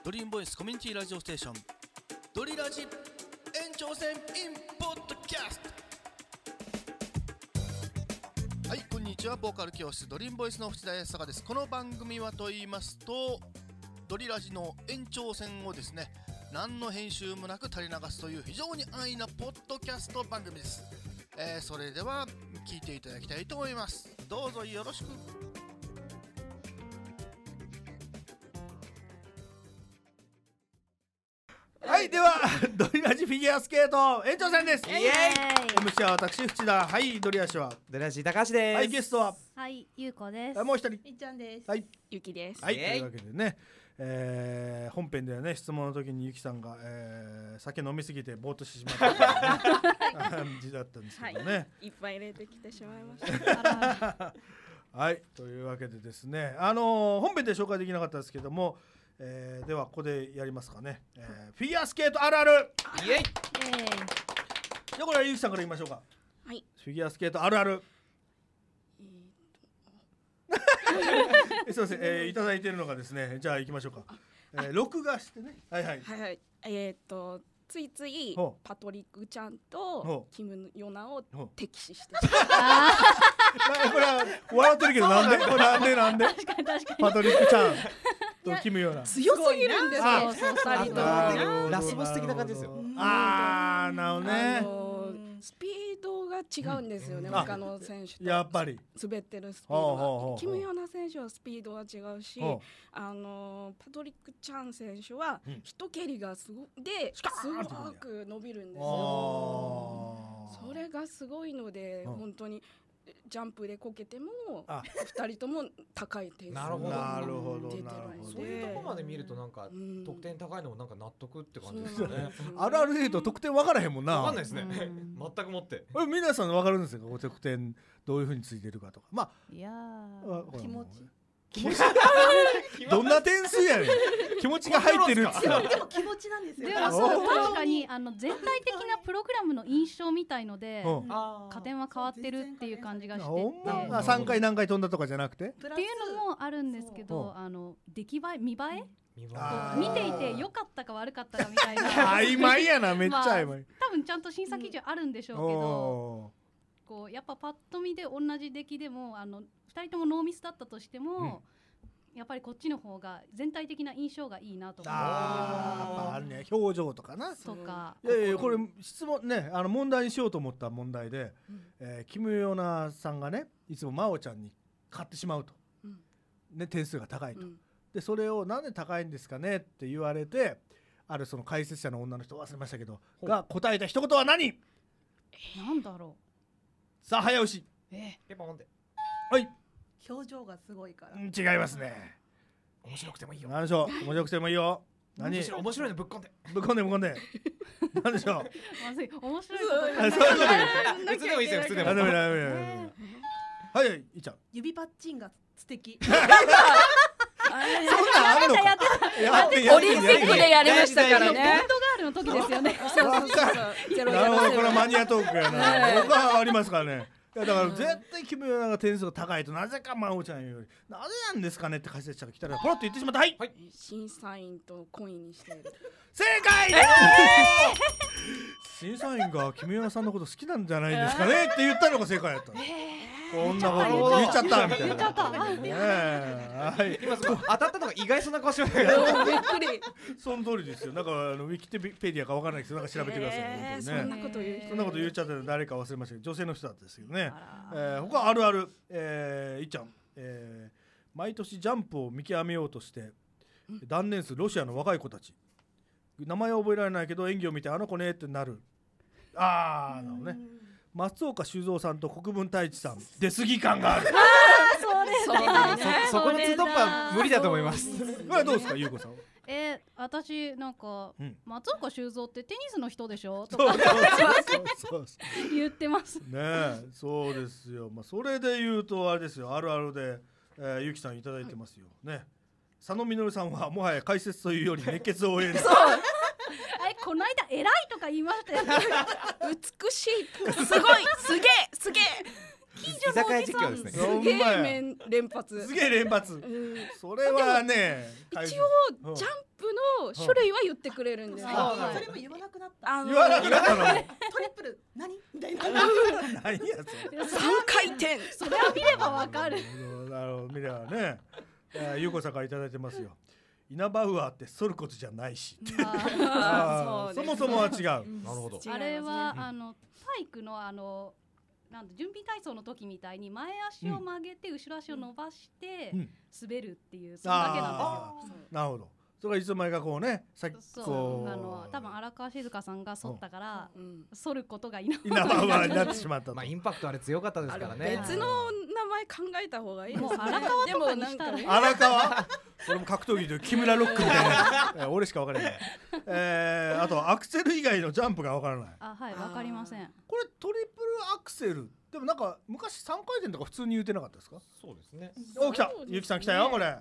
ドリームボイスコミュニティラジオステーションドリラジ延長戦 in ポッドキャスト。はい、こんにちは。ボーカル教室ドリームボイスの藤田康隆です。この番組はと言いますと、ドリラジの延長戦をですね、何の編集もなく垂れ流すという非常に安易なポッドキャスト番組です。それでは聞いていただきたいと思います。どうぞよろしく。 はい、ではドリラジフィギュアスケート延長戦です。 イエーイ。 MC は私藤田、はい、ドリアシはドリラジ高橋です。 はい、ゲストははいゆうこです。 もう一人いっちゃんです。 はい、 ゆきです。 はい、というわけでね、本編ではね、質問の時にゆきさんが、酒飲みすぎてぼーっとしてしまった感じだったんですけどね、 いっぱい入れてきてしまいましたはい、というわけでですね、本編で紹介できなかったですけども、ではここでやりますかね、フィギュアスケートあるある。 イエイ。 じゃあこれはゆきさんから言いましょうか。 はい。 フィギュアスケートあるある。すいません、いただいているのがですね、じゃあ行きましょうか。録画してね。はいはい。 はいはい。ついついほうパトリックちゃんほとキム・ヨナをほう敵視してこれは笑ってるけど、なんでこれなんで確かにパトリックちゃんとキムような。 強すぎるんですよ。 あそう二人となるほどラスボス的な感じですよ。 あー、なるほどね。 スピードが違うんですよね、 うん他の選手と。 やっぱり滑ってるスピーほうほうほうほうドがキム・ヨナ選手はスピードは違うし、 ほパトリック・チャン選手はうん一蹴りがすごですーンってごく伸びるんですあよ。 ーそれがすごいので、 うん本当にジャンプでこけてもあ二人とも高い点数なるほどなるほど出てるなるほどそういうとこまで見るとなんかうん得点高いのもなんか納得って感じですそうよね。 あるあるで言うと得点分からへんもんな。 わかんないですね。 うん全くもって。 これ皆さん分かるんですよ、得点どういう風についてるかとか。まいやあー気持ちどんな点数やねん。気持ちが入ってるっつって。 でも気持ちなんですよ。 でもそう確かに全体的なプログラムの印象みたいのでうん加点は変わってるっていう感じがしてほんまてあ3回何回飛んだとかじゃなくて、 っていうのもあるんですけど、出来栄え見栄えあー見ていて良かったか悪かったかみたいな曖昧やな、めっちゃ曖昧。 多分ちゃんと審査基準あるんでしょうけど、 おこうやっぱパッと見で同じ出来でも2人ともノーミスだったとしても、やっぱりこっちの方が全体的な印象がいいなとー思あー、やっぱあるね、表情とかな。 とかいやいや、これ質問ね、問題にしようと思った問題で、キム・ヨナさんがね、いつも真央ちゃんに勝ってしまうと、 うんね、点数が高いと、 うんでそれをなんで高いんですかねって言われて、あるその解説者の女の人忘れましたけどが答えた一言は何？ なんだろさあ早押し。 ペポンってはい、 表情がすごいから。 違いますね。 面白くてもいいよ。 何でしょう。面白くてもいいよ。何？ 面白いのぶっこんで。 ぶっこんで何でしょう。 うまずい面白いこと言わあ、 ないそういうこと言う。 普通でもいいですよ。普通でも。 あ、ダメ。はいはい、いっちゃん。 指パッチンが素敵。 そんなんあるのか。 オリンピックでやりましたからポンドガね。 ールの時ですよねなるほど、これはマニアトークやな。僕はありますからね。いやだから絶対キム・ヨナが点数が高いとなぜか真央ちゃんよりなぜなんですかねって解説者が来たらポロッと言ってしまった。はい、 審査員とコインにしてる。 正解。審査員がキム・ヨナさんのこと好きなんじゃないですかねって言ったのが正解やった。こんなこと言っちゃったみたいな。 言っちゃったはい、 今そこ当たったのが意外そうな顔してる。 びっくり。 その通りですよ。なんかウィキペディアかわからないけどなんか調べてください。本当そんにね。 なこと言う人。 そんなこと言っちゃったの誰か忘れましたけど女性の人だったんですけどね。 あ他あるある、いっちゃん、毎年ジャンプを見極めようとして断念するロシアの若い子たち。名前は覚えられないけど演技を見てあの子ねってなる。ああ、なるほどね。松岡修造さんと国分太一さん出過ぎ感がある。 そこのツートップは無理だと思います。 これどうですか、ゆうこさん。 私なんか、松岡修造ってテニスの人でしょとそうかそう言ってますねえ、そうですよ。まあそれで言うとあれですよ、あるあるで、ゆきさんいただいてますよ、ね。佐野実さんはもはや解説というより熱血応援。 この間偉いとか言いましたよね美しい。すごい。すげえ。 居酒屋実況ですね。 ほんすげまやえ連発。 すげえ連発うんそれはね一応ジャンプの種類は言ってくれるんですよ。 あそれも言わなくなった言わなくなったのトリプル何みたいな何やそれ 3回転。 それは見ればわかる。 なるほど見ればねゆうこさんからいただいてますよイナバウアーって反ることじゃないしあーそもそもは違うなるほど。 あれは、 うん体育のなんだ準備体操の時みたいに前足を曲げて後ろ足を伸ばしてうん滑るっていうそれだけなんですよ。 なるほどそれがいつの間にかこうねさっきそうこう多分荒川静香さんが反ったからうん反ることがいなイナバウアーになってしまったとまあインパクトあれ強かったですあれからね。 別の名前考えた方がいいですね。 もう荒川とかにしたらでもなんかね荒川これも格闘技で木村ロックみたいな俺しか分からないあとアクセル以外のジャンプが分からないあはいわかりません。 これトリプルアクセルでもなんか昔3回転とか普通に言ってなかったですかそうですね。 お来たそうですねゆきさん来たよこれ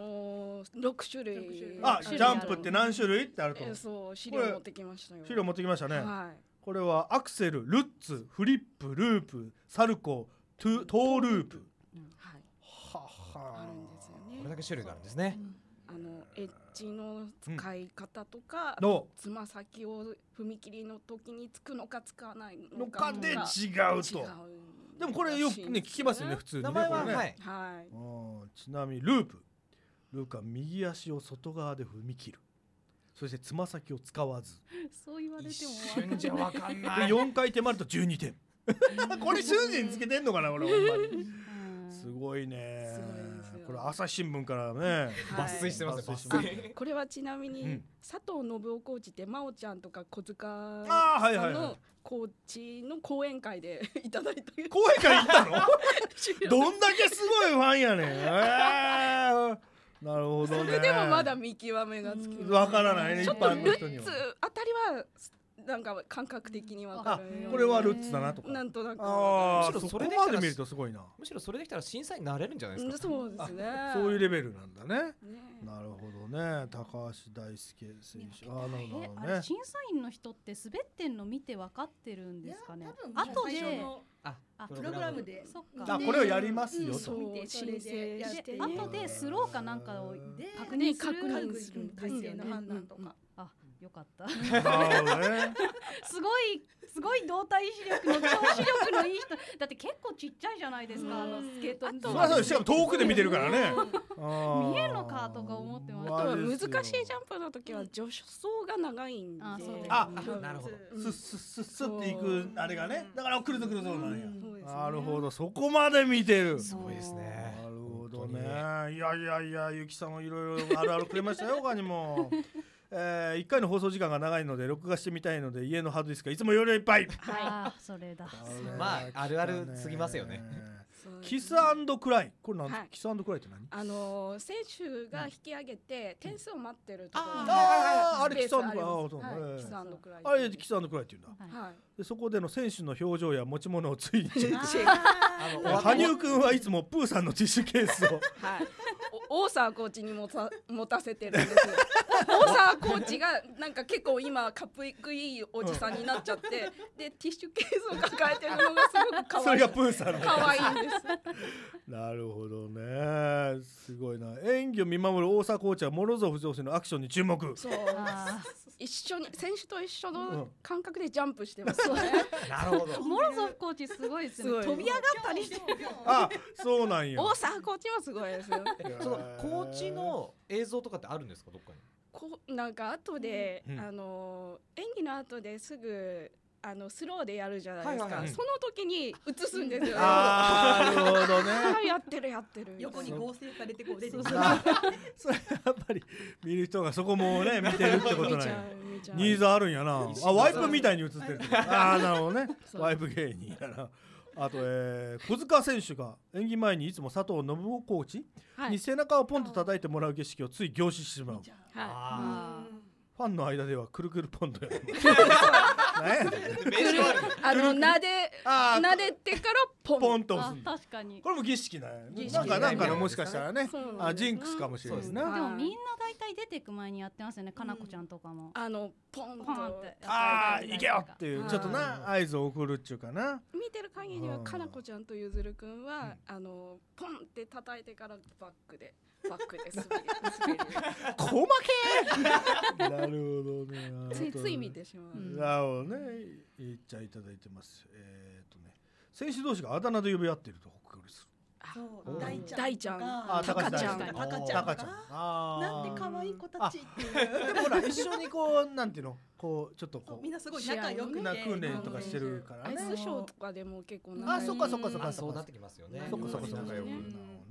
6種類。 あジ種類あるャンプって何種類ってあるとそう資料持ってきましたよ。 資料持ってきましたねはい。 これはアクセル、ルッツ、フリップ、ループ、サルコー、トーループはい。 はあるんですよね。 これだけ種類があるんですね。 エッジの使い方とか、 のつま先を踏切の時につくのかつかないののかで違うと違うでもこれよくね聞きますよね普通にね名前はこれねはい。 はい。 ちなみにループは右足を外側で踏み切るそしてつま先を使わずそう言われて一も瞬じゃわかんでない。 4回手まると12点これ瞬時につけてんのかな俺ほんまにうんすごいねすごいですよこれ朝日新聞からね抜粋してますね。 抜粋してます抜粋。 これはちなみに、 うん佐藤信夫コーチって真央ちゃんとか小塚あーはいはいはいさんのコーチの講演会でいただいた公園会行ったのどんだけすごいファンやねん、なるほどねそれでもまだ見極めがつきわからないね一ちょっとル般の人にはッツあたりはなんか感覚的にわかあるようにこれはルッツだなとかなんとなくああむしろそこそれできたらまで見るとすごいなむしろそれできたら審査員になれるんじゃないですか。 そうですねそういうレベルなんだねねなるほどね高橋大輔選手なるほどあれね審査員の人って滑ってんの見て分かってるんですかね。 いや多分後で最初のああプログラムでそっか。 あこれをやりますよとそう見てそれでやってで後でスローかなんかをで確認する確認するんですよね体勢の判断とかあよかった。 なるほどねすごい動体視力の調子力のいい人だって結構ちっちゃいじゃないですかスケートあとそりゃそうですしかも遠くで見てるからね見えるのかとか思ってましあとは難しいジャンャンプの時は助走が長いんであそうですあなるほど。 プスッスッスッスッっていくあれがねだから来ると来るそうなんやそうですねなるほどそこまで見てるすごいですね。 なるほど本ね。いやゆきさんもいろいろあるあるくれましたよ他にも。1回の放送時間が長いので録画してみたいので家のハードディスクがいつも容量いっぱい。 た。あーそれだ。 まああるあるすぎますよね。 そうキス&クライこれなん、 はいキス&クライって何？ 選手が引き上げて点数を待ってるところにあれキス& スペースクライありますそうはいキス&クライあれキス&クライって言うんだ。 はいはいでそこでの選手の表情や持ち物をついにチェック。 あの羽生くんはいつもプーさんのティッシュケースを。 はい、大沢コーチに持たせてるんです大沢コーチがなんか結構今かっこいいおじさんになっちゃってでティッシュケースを抱えてるのがすごく可愛いそれがプーさんの。 可愛いんですなるほどねすごいな演技を見守る大沢コーチはモロゾフ上司のアクションに注目そうあ一緒に選手と一緒うんの感覚でジャンプしてますよねなるほどー。モロゾフコーチすごいですね。 すごい飛び上がったりして。 あそうなんや大沢コーチもすごいですよそのコーチの映像とかってあるんですかどっかに。 なんか後で、 うん演技の後ですぐスローでやるじゃないですか、 はいはいはいその時に映すんですよあーなるほどねあやってる横に合成されてこう出てくるあそれやっぱり見る人がそこもね見てるってことなんや見ちゃうニーズあるんやなあワイプみたいに映ってるああなるほどねそうワイプ芸人やなあと、小塚選手が演技前にいつも佐藤信夫コーチはいに背中をポンと叩いてもらう景色をつい凝視してしまうはいあファンの間ではくるくるポンとやる何やねん撫であー撫でてからポンポンと押あす確かに。 これも儀式なんや儀式なんかのもしかしたらねそうあジンクスかもしれないですねはいでもみんな大体出ていく前にやってますよね、かなこちゃんとかも。 ポンとポンってああ行けよっていうはいちょっとな合図を送るっちゅうかな。 見てる限りはかなこちゃんとゆずるくんはポンって叩いてからバックで滑り細けなるほどね。 つい見てしまう。 なるほどね。言っちゃいただいてます。選手同士があだ名で呼び合っているとほっこりする。 そう大ちゃんあ、 とか高ちゃん。 タカちゃん高ちゃん。 なんで可愛い子たちっていうでもほら一緒にこうなんていうのこうちょっとこうみんなすごい仲良くな訓練とかしてるからね。 アイスショーとかでも結構あ、そっかそっかそっかあ、そうなってきますよね。 そっかそっかそっか仲良くね。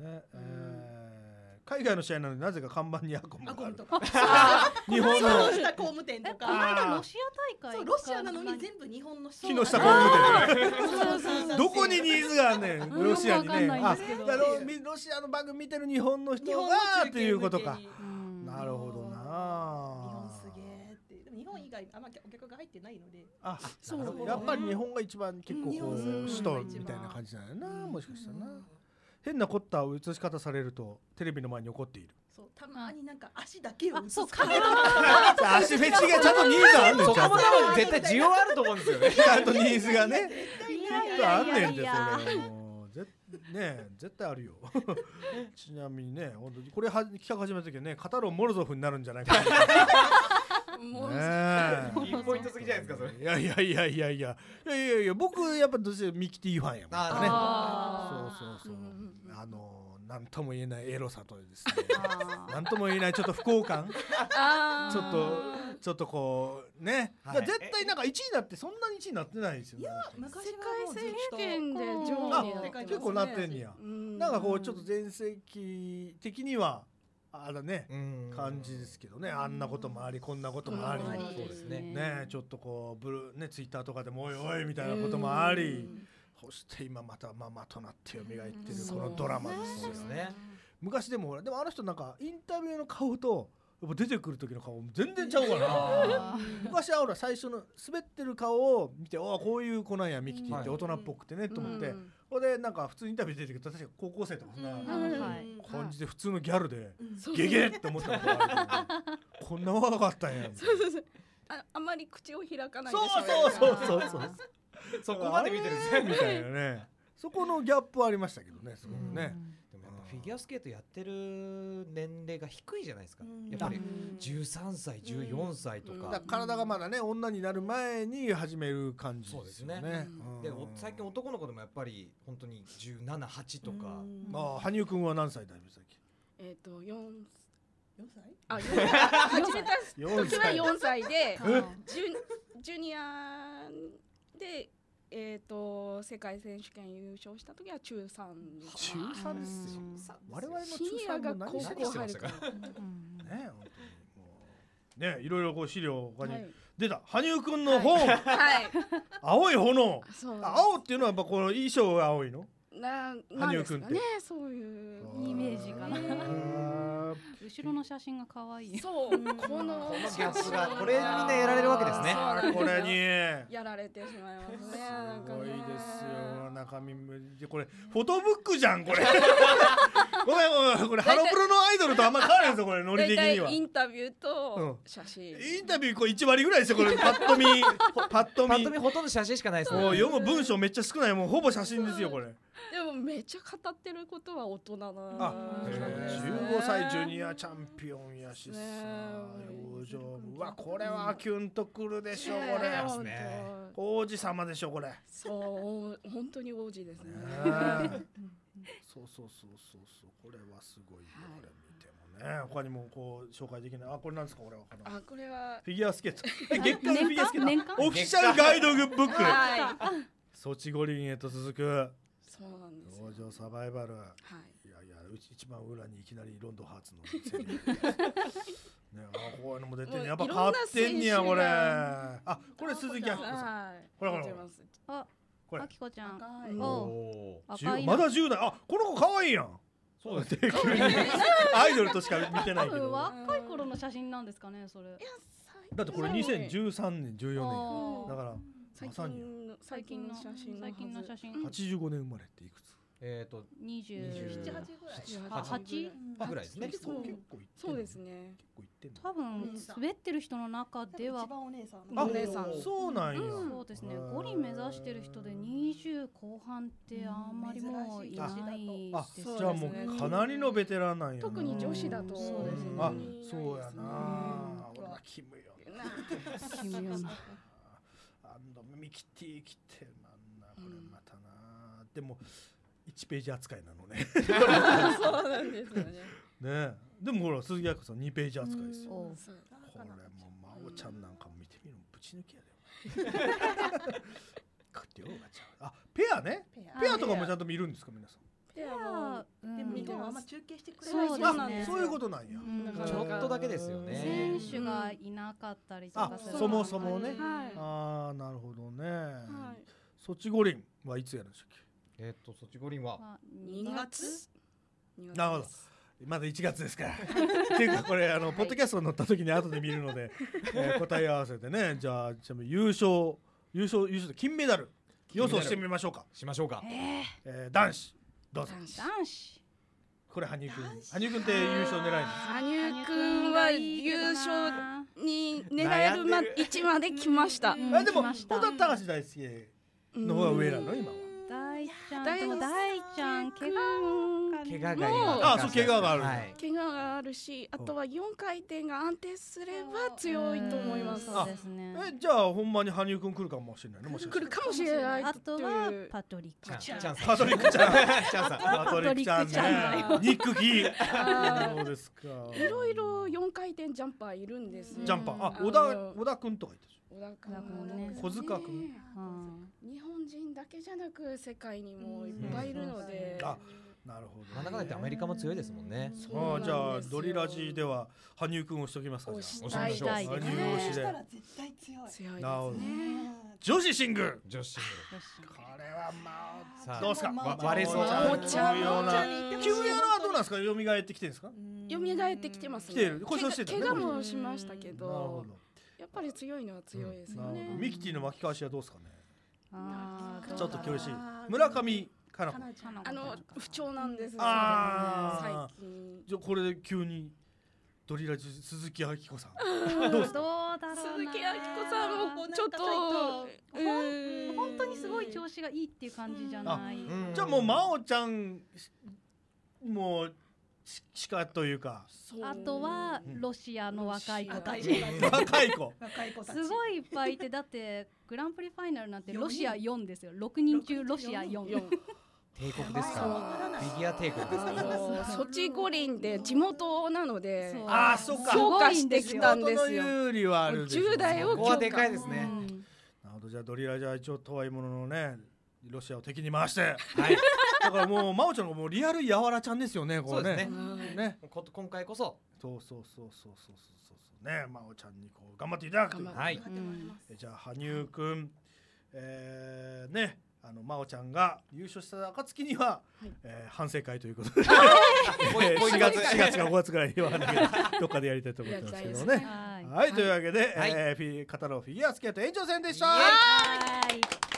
海外の試合なのになぜか看板にアコムがあるアコムとか日本の木下工務店とこの間かロシア大会そうロシアなのに全部日本の木下工務店どこにニーズがあんねんロシアにね。 よくわかんないんですけどロシアの番組見てる日本の人がっていうことか。なるほどな。 日本すげえってでも日本以外あんまお客が入ってないのであ、 そうやっぱり日本が一番結構こう日本首都みたいな感じだよな。もしかしたらな。変なコッターを映し方されるとテレビの前に怒っている。 そうたまになんか足だけを映すそうから足フェチがちゃんとニーズあんねん。 そこもちゃんと多分絶対需要あると思うんですよね。 ちゃんとニーズがね。 いちゃんとあんねんでそれもうね絶対あるよ。ちなみにね本当にこれ企画始めた時はねカタロン・モロゾフになるんじゃないかな。 もうピンポイントすぎじゃないですかそれ。 いや僕やっぱどうしてミキティファンやもんね。 あそうなんとも言えないエロさとですね。なんとも言えないちょっと不幸感。ちょっとこうね。絶対なんか1位になってそんなに1位になってないですよね。 昔世はもうずっ界選手と権で上位になってますね結構なってんねや。なんかこうちょっと全盛期的にはあらね感じですけどね。あんなこともありこんなこともあり。 そうですね。 ねちょっとこうツイッターとかでもおいおいみたいなこともあり。そして今またママとなって蘇ってるこのドラマですよね。昔でもあの人なんかインタビューの顔とやっぱ出てくる時の顔全然ちゃうからな。昔はほら最初の滑ってる顔を見てこういう子なんやミキティって大人っぽくてねと思ってこれでなんか普通にインタビュー出てくると確か高校生とかそんな感じで普通のギャルでゲゲって思ったことがあるけどこんな若かったんや。 あまり口を開かないでそうそこまで見てるんですねみたいなね。そこのギャップはありましたけどねすごくね。 でもやっぱフィギュアスケートやってる年齢が低いじゃないですか。やっぱり13歳14歳とか。 体がまだね女になる前に始める感じですよね。 で最近男の子でもやっぱり本当に17、8とか。 羽生くんは何歳だいぶ最近 4歳始めた時は4歳でジュニアで世界選手権優勝した時は中3です。 中3ですよ。我々の中シニア 3 が高も何して校入るからね本当にもうねいろいろこう資料他に出た羽生くんの本青い炎。青っていうのはやっぱこの衣装が青いの。 なんですかねそういうイメージかな。後ろの写真が可愛い。 そうこのギャップがこれみんなやられるわけですね。 これにやられてしまいますね。 すごいですよ中身これフォトブックじゃんこれ。ごめんこれハロプロのアイドルとあんま変わらないですよこれノリ的には。 インタビューと写真。 インタビューこれ1割ぐらいですよこれパッと見ほとんど写真しかないですね。 もう読む文章めっちゃ少ないもうほぼ写真ですよこれ。 でもめっちゃ語ってることは大人な。 15歳ジュニアチャンピオンやしさ表情うわこれはキュンとくるでしょこれ。王子様でしょこれ。 そう本当に王子ですね。 そうこれはすごいよこれ見てもね。他にもこう紹介できないこれなんですかこれは。 これはフィギュアスケート月間フィギュアスケートオフィシャルガイドブック。ソチ五輪へと続くそうなんです登場サバイバル。いや一番裏にいきなりロンドンハーツのこういうのも出てんねやっぱ変わってんねやこれ。これ鈴木亜希子さん。ほらこれあきこちゃん。 まだ10代。この子可愛いやん。そうです。アイドルとしか見てないけど。 若い頃の写真なんですかねそれ。 だってこれ2013年14年だからまさに最近の写真。 85年生まれっていくつ 20 7、8ぐらい。 8 ぐらいですね。 結構行ってんのそうですね。 結構行ってんの多分滑ってる人の中では一番お姉さん。 あお姉さんそうなんや、 そうですね、五輪目指してる人で20後半ってあんまりもういないあですそうじゃあもうかなりのベテランなんやな。 特に女子だとそうですねあそうやな、俺はキムよ奇妙なミキティ来てなんだこれまたな、でも1ページ扱いなのねそうなんですよね。 ねでもほら鈴木亜子さん2ページ扱いですよ。 おうこれもう真央ちゃんなんかも見てみるのぶち抜きやで量が違う。あペアね、ペアとかもちゃんと見るんですか皆さん。 ペアもでも日本はあんま中継してくれそうですねそういうことなんや。 ちょっとだけですよね。 選手がいなかったりとあかするそもそもね。 はいああなるほどね。 はいソチ五輪はいつやるんでしたっソチ五輪は 2月なるほどけ。まだ1月ですから。っていうかこれポッドキャストに載った時に後で見るので、答え合わせてね。じゃあ優勝で金メダル予想してみましょうか。 しましょうか。 男子どうぞ。 男子これ羽生くんって優勝狙いの。 羽生くんは優勝に狙える位置まで来ました。 あでも来ました小田隆大輔の方が上なの今は。 大ちゃんでも大ちゃん怪我があそう怪我がある。 はい怪我があるし、あとは4回転が安定すれば強いと思います。 そうですね。 じゃあほんまに羽生くん来るかもしれないね。もしかしたら来るかもしれないあとはパトリックチャンさん。 パトリックちゃんチャンさん。 パトリックちゃんね。ニックキー。そうですか。 いろいろ4回転ジャンパーいるんですよ。 ジャンパー。あ小田くんとかいたでし小田君小田君ね小塚くん。 日本人だけじゃなく世界にもいっぱいいるので、 あなるほど。 真ん中でアメリカも強いですもんね。 あじゃあドリラジでは羽生くんを押しておきますか。 押じゃしたいです羽生押しそしたで。 ら絶対強い。 強いなるほどですね。 女子シングル。 女子シンこれはまさあどうすか。 割れそう真央ちゃん重要な。急やはどうなんですか。蘇ってきてるんですか。 蘇ってきてますね。 来てる故障してたね怪我もしましたけなるほど、 ど。 やっぱり強いのは強いですよね。 ミキティの巻き返しはどうですかね。 あーちょっと厳しいあ。ー村上かな子。 不調なんですよ。 あ最近。 じゃあこれで急にドリラジ鈴木亜希子さん。どうですか。 どうだろうな。 鈴木亜希子さんもちょっと本当にすごい調子がいいっていう感じじゃない。 じゃあもう真央ちゃんもうしかというか。 あとはロシアの若い子たち。 若い子。 すごいいっぱいいて、だってグランプリファイナルなんてロシア4ですよ。6人中ロシア4。 帝国ですか。フィギュア帝国ですか。 ソチ五輪で地元なのでああそっか。 強化してきたんですよ。 有利はあるでしょう。 10代をここはでかいですね。 なるほど。じゃあドリラジは一応とはいもののねロシアを敵に回して。 はい。 だからもう真央ちゃんがもうリアルやわらちゃんですよね。こそうですね。 ね。 今回こそ。 そうね。真央ちゃんにこう頑張っていただくという。 はい。 じゃあ羽生くんね真央ちゃんが優勝した暁には反省会ということで4月か5月ぐらいにはどっかでやりたいと思ってますけどね。はいというわけで語ろうフィギュアスケート延長戦でした。